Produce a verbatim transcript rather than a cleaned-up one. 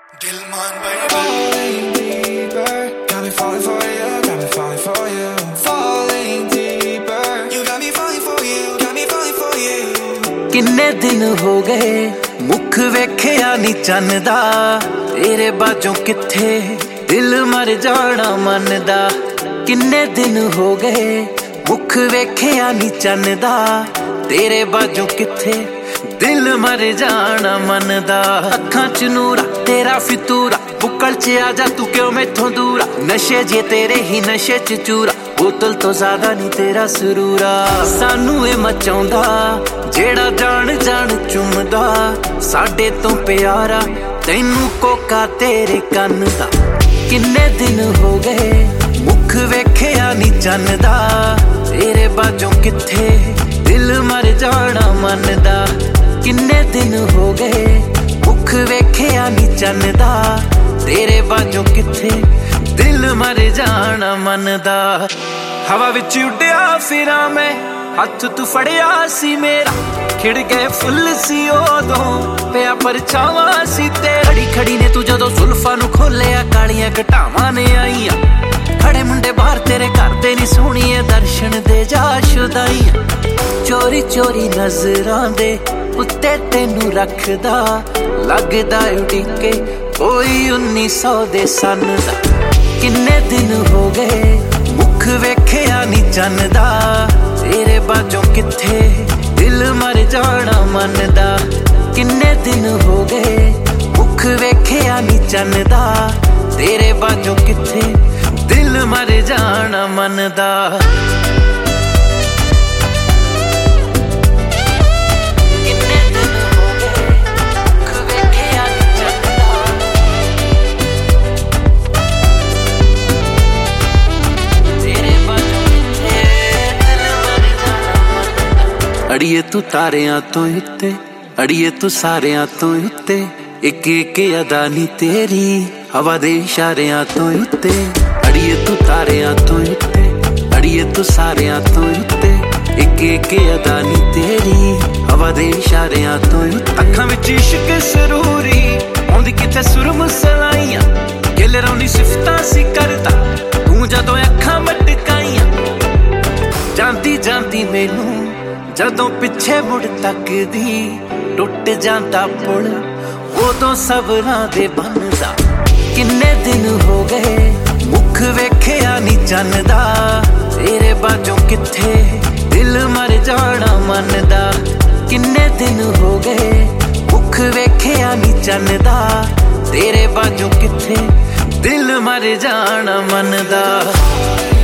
Dilman baby, falling deeper, got me falling for you, got me falling for you, falling deeper, you got me falling for you, got me falling for you. किन्ने दिन हो गए मुख वेखिया नी चन्नदा, तेरे बाजों किथे दिल मर जाना मनदा। किन्ने दिन हो गए मुख वेखिया नी चन्नदा, तेरे बाजों किथे दिल मर जाना मनदा। अखां च नूरा तेरा फितूरा, बुक्कल च आजा तू क्यों मैथों दूरा। नशे जे तेरे ही नशे च चूरा, बोतल तो ज्यादा नहीं तेरा सुरूरा। सानू ए मचाउंदा जेड़ा जान जान चुमदा, साडे तो प्यारा तैनू कोका तेरे कन्न दा। किन्ने दिन हो गए मुख वेखिया नी चन्नदा, तेरे बाजों किथे दिल मर जाना मनदा। किन्ने दिन हो गए मुख वेखिया नी चन्नदा, तेरे बाजों किथे दिल मर जाना मनदा। हवा विच उड्डिया फिरा मैं, हथ तू फड़िया सी मेरा, खिड़ गए फुल सी ओदों पिया परछावां सी तेरा। खड़ी खड़ी ने तू जदों जुल्फां नू खोलिया, कालियां घटावां ने आईयां। खड़े मुंडे बाहर तेरे घर दे नी सोहणीए, दर्शन दे जा शुदाईयां। चोरी चोरी नजरां दे उत्ते तेनू रखदा, लगदा उड़ीके कोई उन्नी सौ दे सन दा। किन्ने दिन हो गए मुख वेखिया नी चन्नदा, तेरे बाजों किथे दिल मर जाना मनदा। किन्ने दिन हो गए मुख वेखिया नी चन्नदा, तेरे बाजों किथे दिल मर जाना मनदा। अड़िए तू तारियां तो उत्ते, अड़िए तू सारियां तो उत्ते, एक एक अदा नी तेरी हवा दे इशारियां तो उत्ते। अड़िए तू तारियां तो उत्ते, अड़िए तू सारियां तो उत्ते, एक एक अदा नी तेरी हवा दे इशारियां तो उत्ते। अखां विच इश्क सरूरी आउंदी किथे सुरम सलाइयां, गिल रौनी सिफतां सी करदा तू जदों अखां मटकाइयां। जांदी जांदी मैनू जदों पिछे मुड़ तकदी, टुट जांदा पुल उदों सबरां दे बनदा। किन्ने दिन हो गए मुख वेखिया नी चन्नदा, तेरे बाजों किथे दिल मर जाना मनदा। किन्ने दिन हो गए मुख वेखिया नी चन्नदा, तेरे बाजों किथे दिल मर जाना मनदा।